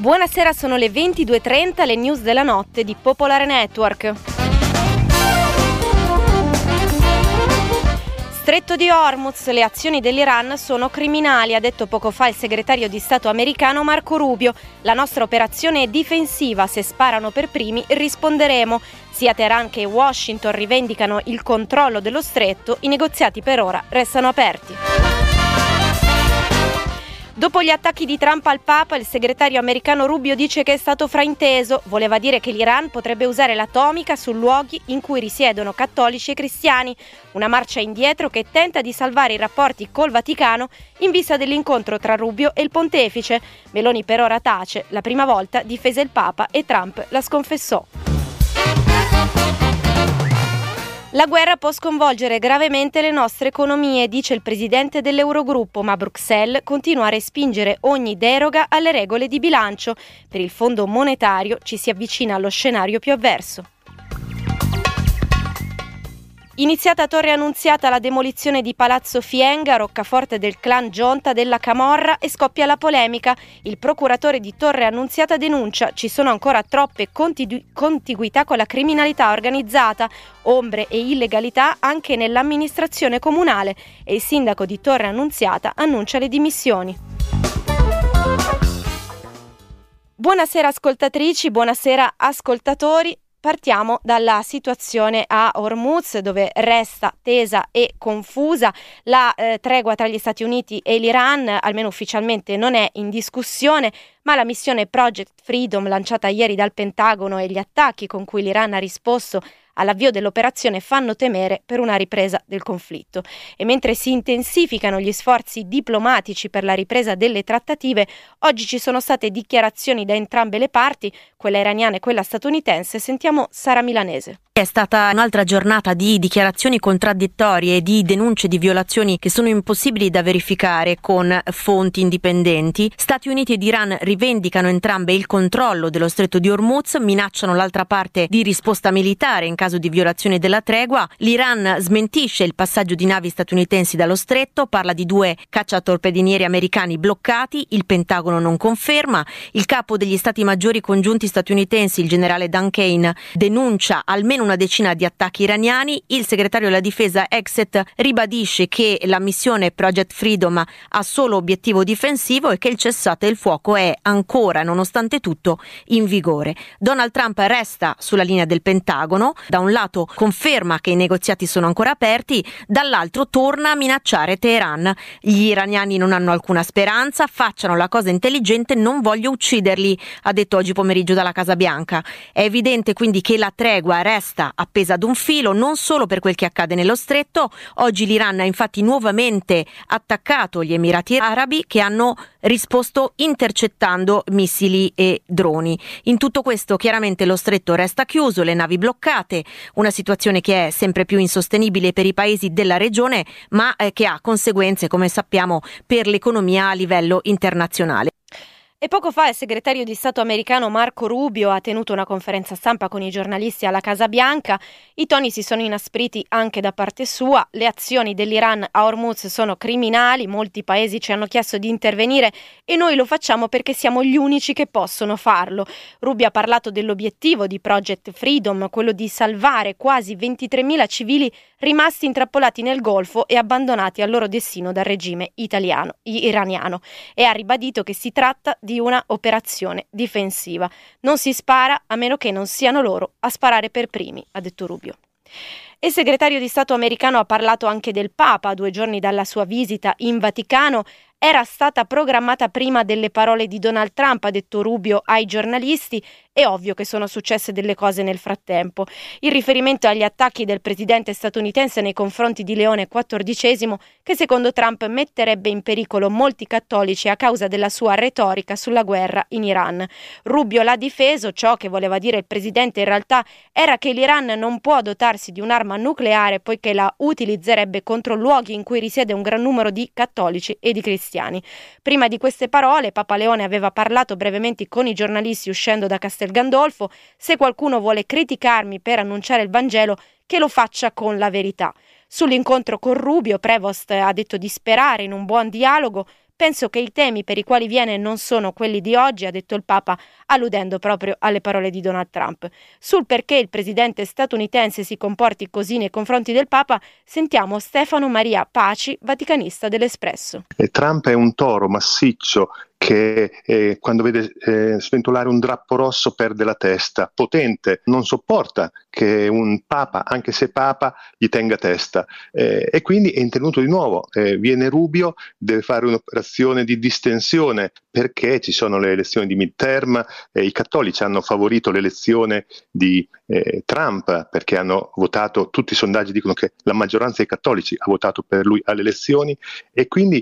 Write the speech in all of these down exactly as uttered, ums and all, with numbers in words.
Buonasera, sono le ventidue e trenta, le news della notte di Popolare Network. Stretto di Hormuz, le azioni dell'Iran sono criminali, ha detto poco fa il segretario di Stato americano Marco Rubio. La nostra operazione è difensiva, se sparano per primi risponderemo. Sia Teheran che Washington rivendicano il controllo dello stretto, i negoziati per ora restano aperti. Dopo gli attacchi di Trump al Papa, il segretario americano Rubio dice che è stato frainteso. Voleva dire che l'Iran potrebbe usare l'atomica su luoghi in cui risiedono cattolici e cristiani. Una marcia indietro che tenta di salvare i rapporti col Vaticano in vista dell'incontro tra Rubio e il pontefice. Meloni per ora tace. La prima volta difese il Papa e Trump la sconfessò. La guerra può sconvolgere gravemente le nostre economie, dice il presidente dell'Eurogruppo, ma Bruxelles continua a respingere ogni deroga alle regole di bilancio. Per il Fondo monetario ci si avvicina allo scenario più avverso. Iniziata a Torre Annunziata la demolizione di Palazzo Fienga, roccaforte del clan Gionta della Camorra, e scoppia la polemica. Il procuratore di Torre Annunziata denuncia: ci sono ancora troppe contigu- contiguità con la criminalità organizzata, ombre e illegalità anche nell'amministrazione comunale, e il sindaco di Torre Annunziata annuncia le dimissioni. Buonasera ascoltatrici, buonasera ascoltatori. Partiamo dalla situazione a Hormuz, dove resta tesa e confusa. La eh, tregua tra gli Stati Uniti e l'Iran, almeno ufficialmente, non è in discussione, ma la missione Project Freedom lanciata ieri dal Pentagono e gli attacchi con cui l'Iran ha risposto all'avvio dell'operazione fanno temere per una ripresa del conflitto. E mentre si intensificano gli sforzi diplomatici per la ripresa delle trattative, oggi ci sono state dichiarazioni da entrambe le parti, quella iraniana e quella statunitense. Sentiamo Sara Milanese. È stata un'altra giornata di dichiarazioni contraddittorie e di denunce di violazioni che sono impossibili da verificare con fonti indipendenti. Stati Uniti ed Iran rivendicano entrambe il controllo dello stretto di Hormuz, minacciano l'altra parte di risposta militare in caso di violazione della tregua. L'Iran smentisce il passaggio di navi statunitensi dallo stretto, parla di due cacciatorpedinieri americani bloccati, il Pentagono non conferma. Il capo degli stati maggiori congiunti statunitensi, il generale Duncan, denuncia almeno una decina di attacchi iraniani. Il segretario della difesa Exet ribadisce che la missione Project Freedom ha solo obiettivo difensivo e che il cessate il fuoco è ancora, nonostante tutto, in vigore. Donald Trump resta sulla linea del Pentagono, da un lato conferma che i negoziati sono ancora aperti, dall'altro torna a minacciare Teheran. Gli iraniani non hanno alcuna speranza, facciano la cosa intelligente, non voglio ucciderli, ha detto oggi pomeriggio dalla Casa Bianca. È evidente quindi che la tregua resta appesa ad un filo, non solo per quel che accade nello stretto. Oggi l'Iran ha infatti nuovamente attaccato gli Emirati Arabi, che hanno risposto intercettando missili e droni. In tutto questo chiaramente lo stretto resta chiuso, le navi bloccate, una situazione che è sempre più insostenibile per i paesi della regione, ma eh, che ha conseguenze, come sappiamo, per l'economia a livello internazionale. E poco fa il segretario di Stato americano Marco Rubio ha tenuto una conferenza stampa con i giornalisti alla Casa Bianca. I toni si sono inaspriti anche da parte sua. Le azioni dell'Iran a Hormuz sono criminali, molti paesi ci hanno chiesto di intervenire e noi lo facciamo perché siamo gli unici che possono farlo. Rubio ha parlato dell'obiettivo di Project Freedom, quello di salvare quasi ventitremila civili rimasti intrappolati nel Golfo e abbandonati al loro destino dal regime italiano, iraniano, e ha ribadito che si tratta di una operazione difensiva. Non si spara a meno che non siano loro a sparare per primi, ha detto Rubio. Il segretario di Stato americano ha parlato anche del Papa, due giorni dalla sua visita in Vaticano. Era stata programmata prima delle parole di Donald Trump, ha detto Rubio ai giornalisti. È ovvio che sono successe delle cose nel frattempo. Il riferimento agli attacchi del presidente statunitense nei confronti di Leone quattordicesimo, che secondo Trump metterebbe in pericolo molti cattolici a causa della sua retorica sulla guerra in Iran. Rubio l'ha difeso, ciò che voleva dire il presidente in realtà era che l'Iran non può dotarsi di un'arma nucleare poiché la utilizzerebbe contro luoghi in cui risiede un gran numero di cattolici e di cristiani. Prima di queste parole Papa Leone aveva parlato brevemente con i giornalisti uscendo da Castel Gandolfo. Se qualcuno vuole criticarmi per annunciare il Vangelo, che lo faccia con la verità. Sull'incontro con Rubio, Prevost ha detto di sperare in un buon dialogo Penso che i temi per i quali viene non sono quelli di oggi, ha detto il Papa, alludendo proprio alle parole di Donald Trump. Sul perché il presidente statunitense si comporti così nei confronti del Papa, sentiamo Stefano Maria Paci, vaticanista dell'Espresso. E Trump è un toro massiccio che eh, quando vede eh, sventolare un drappo rosso perde la testa, potente, non sopporta che un papa, anche se papa, gli tenga testa eh, e quindi è intervenuto di nuovo, eh, viene Rubio, deve fare un'operazione di distensione perché ci sono le elezioni di midterm, eh, i cattolici hanno favorito l'elezione di eh, Trump perché hanno votato, tutti i sondaggi dicono che la maggioranza dei cattolici ha votato per lui alle elezioni e quindi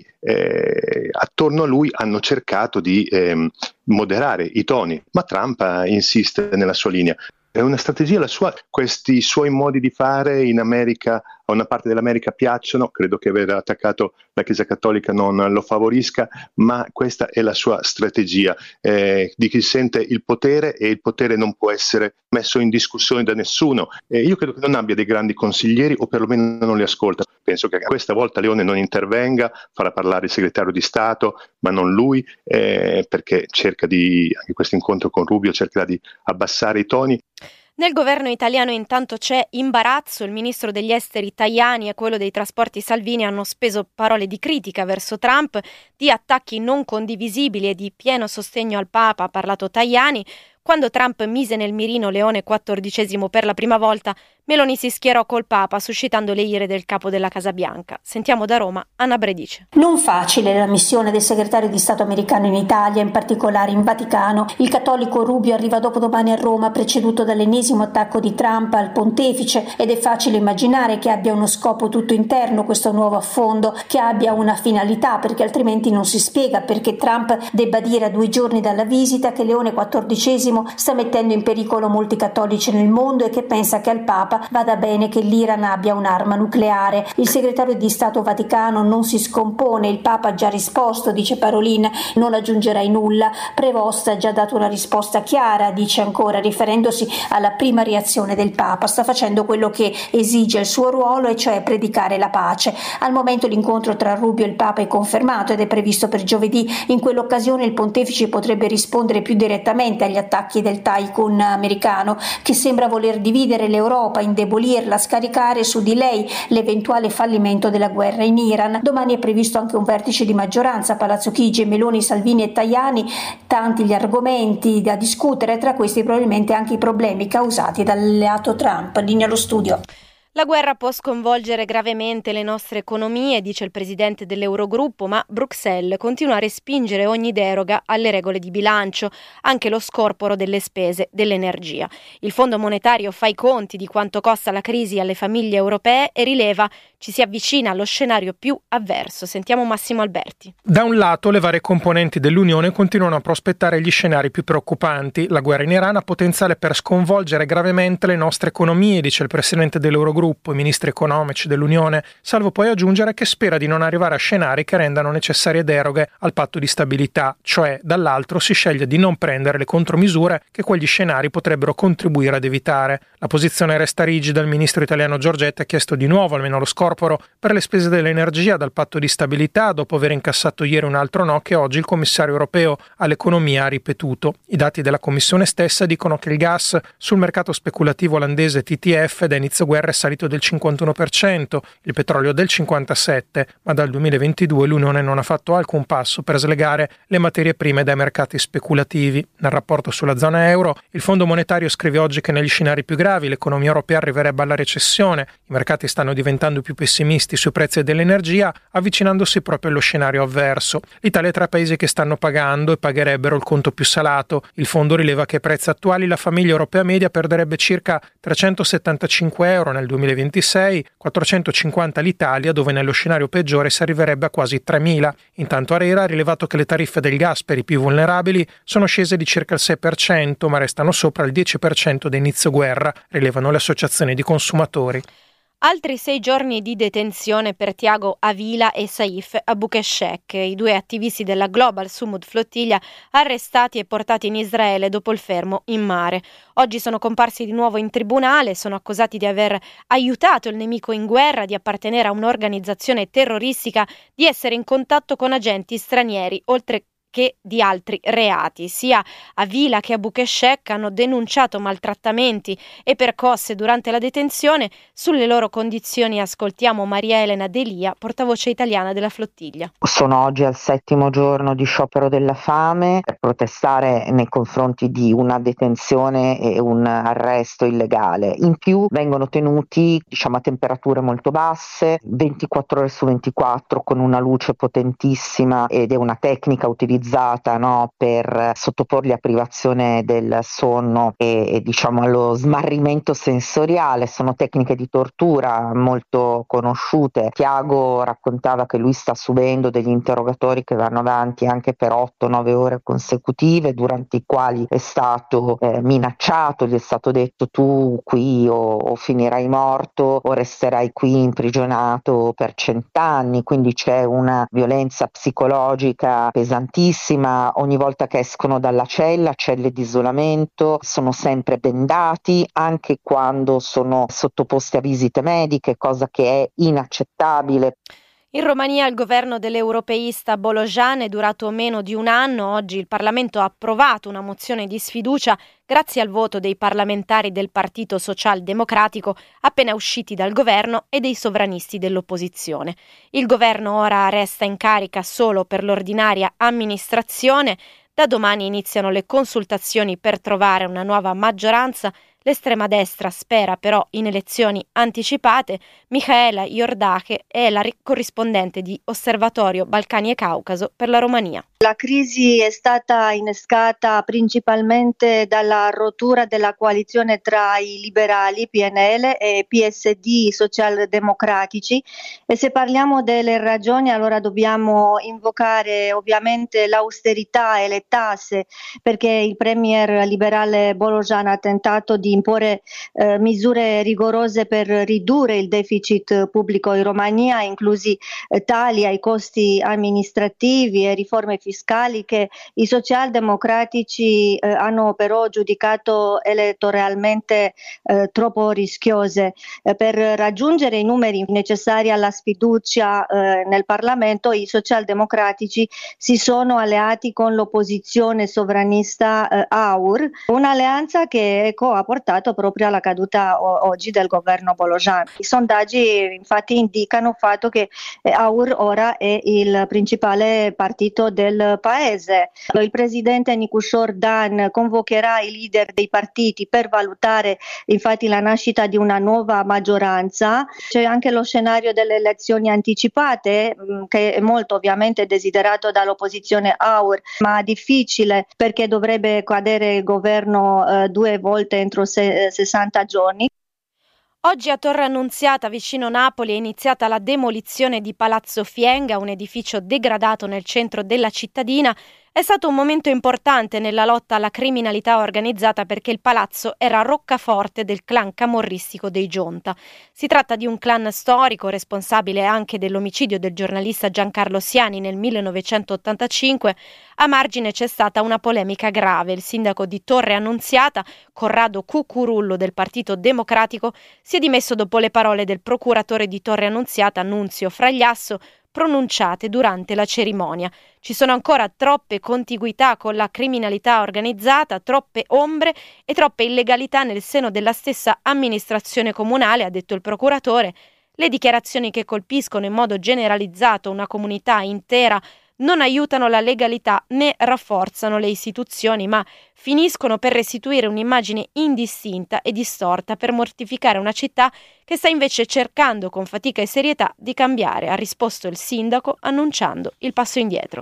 eh, attorno a lui hanno cercato di eh, moderare i toni, ma Trump insiste nella sua linea. È una strategia la sua, questi suoi modi di fare in America, a una parte dell'America piacciono, credo che aver attaccato la Chiesa Cattolica non lo favorisca, ma questa è la sua strategia eh, di chi sente il potere e il potere non può essere messo in discussione da nessuno. Eh, io credo che non abbia dei grandi consiglieri o perlomeno non li ascolta. Penso che questa volta Leone non intervenga, farà parlare il segretario di Stato, ma non lui, eh, perché cerca di, anche questo incontro con Rubio cercherà di abbassare i toni. Nel governo italiano intanto c'è imbarazzo, il ministro degli esteri Tajani e quello dei trasporti Salvini hanno speso parole di critica verso Trump, di attacchi non condivisibili e di pieno sostegno al Papa, ha parlato Tajani. Quando Trump mise nel mirino Leone quattordicesimo per la prima volta, Meloni si schierò col Papa, suscitando le ire del capo della Casa Bianca. Sentiamo da Roma Anna Bredice. Non facile la missione del segretario di Stato americano in Italia, in particolare in Vaticano. Il cattolico Rubio arriva dopodomani a Roma, preceduto dall'ennesimo attacco di Trump al pontefice, ed è facile immaginare che abbia uno scopo tutto interno questo nuovo affondo, che abbia una finalità, perché altrimenti non si spiega perché Trump debba dire a due giorni dalla visita che Leone quattordicesimo sta mettendo in pericolo molti cattolici nel mondo e che pensa che al Papa vada bene che l'Iran abbia un'arma nucleare. Il segretario di Stato Vaticano non si scompone, il Papa ha già risposto, dice Parolin, non aggiungerai nulla. Prevost ha già dato una risposta chiara, dice ancora, riferendosi alla prima reazione del Papa. Sta facendo quello che esige il suo ruolo, e cioè predicare la pace. Al momento l'incontro tra Rubio e il Papa è confermato ed è previsto per giovedì. In quell'occasione il pontefice potrebbe rispondere più direttamente agli attacchi del tycoon americano, che sembra voler dividere l'Europa, indebolirla, scaricare su di lei l'eventuale fallimento della guerra in Iran. Domani è previsto anche un vertice di maggioranza a Palazzo Chigi, Meloni, Salvini e Tajani. Tanti gli argomenti da discutere, tra questi probabilmente anche i problemi causati dall'alleato Trump. Linea allo studio. La guerra può sconvolgere gravemente le nostre economie, dice il presidente dell'Eurogruppo, ma Bruxelles continua a respingere ogni deroga alle regole di bilancio, anche lo scorporo delle spese dell'energia. Il Fondo Monetario fa i conti di quanto costa la crisi alle famiglie europee e rileva ci si avvicina allo scenario più avverso. Sentiamo Massimo Alberti. Da un lato, le varie componenti dell'Unione continuano a prospettare gli scenari più preoccupanti. La guerra in Iran ha potenziale per sconvolgere gravemente le nostre economie, dice il presidente dell'Eurogruppo, i ministri economici dell'Unione, salvo poi aggiungere che spera di non arrivare a scenari che rendano necessarie deroghe al patto di stabilità, cioè dall'altro si sceglie di non prendere le contromisure che quegli scenari potrebbero contribuire ad evitare. La posizione resta rigida, il ministro italiano Giorgetti ha chiesto di nuovo almeno lo scorporo per le spese dell'energia dal patto di stabilità, dopo aver incassato ieri un altro no che oggi il commissario europeo all'economia ha ripetuto. I dati della Commissione stessa dicono che il gas sul mercato speculativo olandese T T F da inizio guerra è salito del cinquantuno per cento, il petrolio del cinquantasette per cento, ma dal duemilaventidue l'Unione non ha fatto alcun passo per slegare le materie prime dai mercati speculativi. Nel rapporto sulla zona euro, il Fondo Monetario scrive oggi che negli scenari più gravi l'economia europea arriverebbe alla recessione, i mercati stanno diventando più pessimisti sui prezzi dell'energia, avvicinandosi proprio allo scenario avverso. L'Italia è tra i paesi che stanno pagando e pagherebbero il conto più salato. Il fondo rileva che ai prezzi attuali la famiglia europea media perderebbe circa trecentosettantacinque euro nel duemilaventisei, quattrocentocinquanta l'Italia, dove nello scenario peggiore si arriverebbe a quasi tremila. Intanto ARERA ha rilevato che le tariffe del gas per i più vulnerabili sono scese di circa il sei per cento, ma restano sopra il dieci per cento da inizio guerra, rilevano le associazioni di consumatori. Altri sei giorni di detenzione per Tiago Avila e Saif Abukeshek, i due attivisti della Global Sumud Flottiglia arrestati e portati in Israele dopo il fermo in mare. Oggi sono comparsi di nuovo in tribunale, sono accusati di aver aiutato il nemico in guerra, di appartenere a un'organizzazione terroristica, di essere in contatto con agenti stranieri, oltre che di altri reati. Sia Avila che Abukeshek hanno denunciato maltrattamenti e percosse durante la detenzione. Sulle loro condizioni ascoltiamo Maria Elena Delia, portavoce italiana della flottiglia. Sono oggi al settimo giorno di sciopero della fame per protestare nei confronti di una detenzione e un arresto illegale. In più vengono tenuti, diciamo, a temperature molto basse, ventiquattro ore su ventiquattro, con una luce potentissima, ed è una tecnica utilizzata No, per sottoporli a privazione del sonno e, e diciamo allo smarrimento sensoriale. Sono tecniche di tortura molto conosciute. Tiago raccontava che lui sta subendo degli interrogatori che vanno avanti anche per otto nove ore consecutive, durante i quali è stato eh, minacciato, gli è stato detto: tu qui o, o finirai morto o resterai qui imprigionato per cent'anni. Quindi c'è una violenza psicologica pesantissima. Ogni volta che escono dalla cella, celle di isolamento, sono sempre bendati, anche quando sono sottoposti a visite mediche, cosa che è inaccettabile. In Romania il governo dell'europeista Bolojan è durato meno di un anno. Oggi il Parlamento ha approvato una mozione di sfiducia grazie al voto dei parlamentari del Partito Socialdemocratico appena usciti dal governo e dei sovranisti dell'opposizione. Il governo ora resta in carica solo per l'ordinaria amministrazione. Da domani iniziano le consultazioni per trovare una nuova maggioranza. L'estrema destra spera però in elezioni anticipate. Mihaela Iordache è la corrispondente di Osservatorio Balcani e Caucaso per la Romania. La crisi è stata innescata principalmente dalla rottura della coalizione tra i liberali P N L e P S D socialdemocratici, e se parliamo delle ragioni allora dobbiamo invocare ovviamente l'austerità e le tasse, perché il premier liberale Bolojan ha tentato di imporre eh, misure rigorose per ridurre il deficit pubblico in Romania, inclusi eh, tagli ai costi amministrativi e riforme fiscali che i socialdemocratici eh, hanno però giudicato elettoralmente eh, troppo rischiose. Eh, per raggiungere i numeri necessari alla sfiducia eh, nel Parlamento, i socialdemocratici si sono alleati con l'opposizione sovranista eh, A U R, un'alleanza che ecco, ha portato proprio alla caduta o- oggi del governo Bolojan. I sondaggi infatti indicano il fatto che eh, A U R ora è il principale partito del paese. Il presidente Nicușor Dan convocherà i leader dei partiti per valutare infatti la nascita di una nuova maggioranza. C'è anche lo scenario delle elezioni anticipate mh, che è molto ovviamente desiderato dall'opposizione A U R, ma difficile perché dovrebbe cadere il governo eh, due volte entro se- sessanta giorni. Oggi a Torre Annunziata, vicino Napoli, è iniziata la demolizione di Palazzo Fienga, un edificio degradato nel centro della cittadina. È stato un momento importante nella lotta alla criminalità organizzata perché il palazzo era roccaforte del clan camorristico dei Gionta. Si tratta di un clan storico responsabile anche dell'omicidio del giornalista Giancarlo Siani nel millenovecentottantacinque. A margine c'è stata una polemica grave. Il sindaco di Torre Annunziata, Corrado Cucurullo del Partito Democratico, si è dimesso dopo le parole del procuratore di Torre Annunziata, Nunzio Fragliasso, pronunciate durante la cerimonia. Ci sono ancora troppe contiguità con la criminalità organizzata, troppe ombre e troppe illegalità nel seno della stessa amministrazione comunale, ha detto il procuratore. Le dichiarazioni che colpiscono in modo generalizzato una comunità intera non aiutano la legalità né rafforzano le istituzioni, ma finiscono per restituire un'immagine indistinta e distorta per mortificare una città che sta invece cercando con fatica e serietà di cambiare, ha risposto il sindaco annunciando il passo indietro.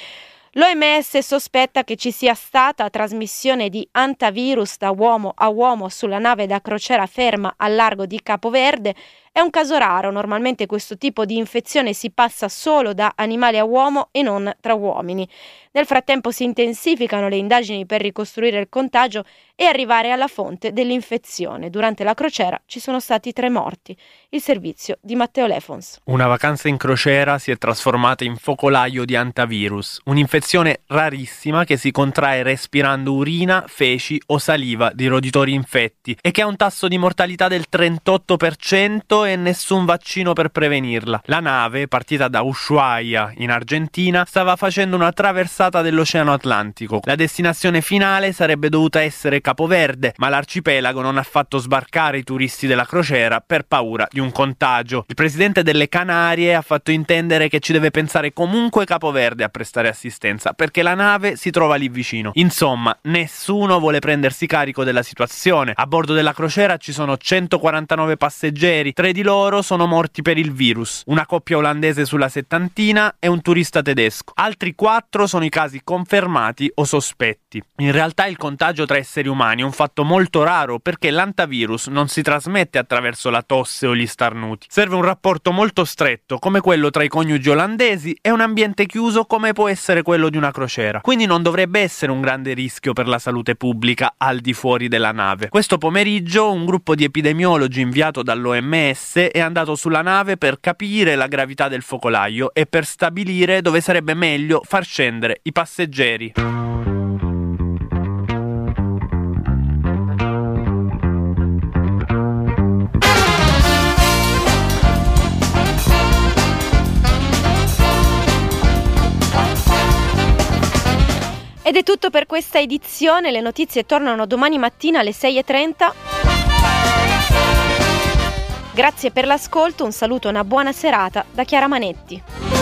L'O M S sospetta che ci sia stata trasmissione di antivirus da uomo a uomo sulla nave da crociera ferma al largo di Capo Verde. È un caso raro, normalmente questo tipo di infezione si passa solo da animale a uomo e non tra uomini. Nel frattempo si intensificano le indagini per ricostruire il contagio e arrivare alla fonte dell'infezione. Durante la crociera ci sono stati tre morti. Il servizio di Matteo Lefons. Una vacanza in crociera si è trasformata in focolaio di antivirus, un'infezione rarissima che si contrae respirando urina, feci o saliva di roditori infetti e che ha un tasso di mortalità del trentotto per cento e nessun vaccino per prevenirla. La nave, partita da Ushuaia in Argentina, stava facendo una traversata dell'Oceano Atlantico. La destinazione finale sarebbe dovuta essere Capoverde, ma l'arcipelago non ha fatto sbarcare i turisti della crociera per paura di un contagio. Il presidente delle Canarie ha fatto intendere che ci deve pensare comunque Capoverde a prestare assistenza, perché la nave si trova lì vicino. Insomma, nessuno vuole prendersi carico della situazione. A bordo della crociera ci sono centoquarantanove passeggeri, tre di loro sono morti per il virus, una coppia olandese sulla settantina e un turista tedesco. Altri quattro sono i casi confermati o sospetti. In realtà il contagio tra esseri umani è un fatto molto raro, perché l'antivirus non si trasmette attraverso la tosse o gli starnuti. Serve un rapporto molto stretto, come quello tra i coniugi olandesi, e un ambiente chiuso come può essere quello di una crociera. Quindi non dovrebbe essere un grande rischio per la salute pubblica al di fuori della nave. Questo pomeriggio un gruppo di epidemiologi inviato dall'O M S è andato sulla nave per capire la gravità del focolaio e per stabilire dove sarebbe meglio far scendere i passeggeri. Ed è tutto per questa edizione, le notizie tornano domani mattina alle sei e trenta. Grazie per l'ascolto, un saluto e una buona serata da Chiara Manetti.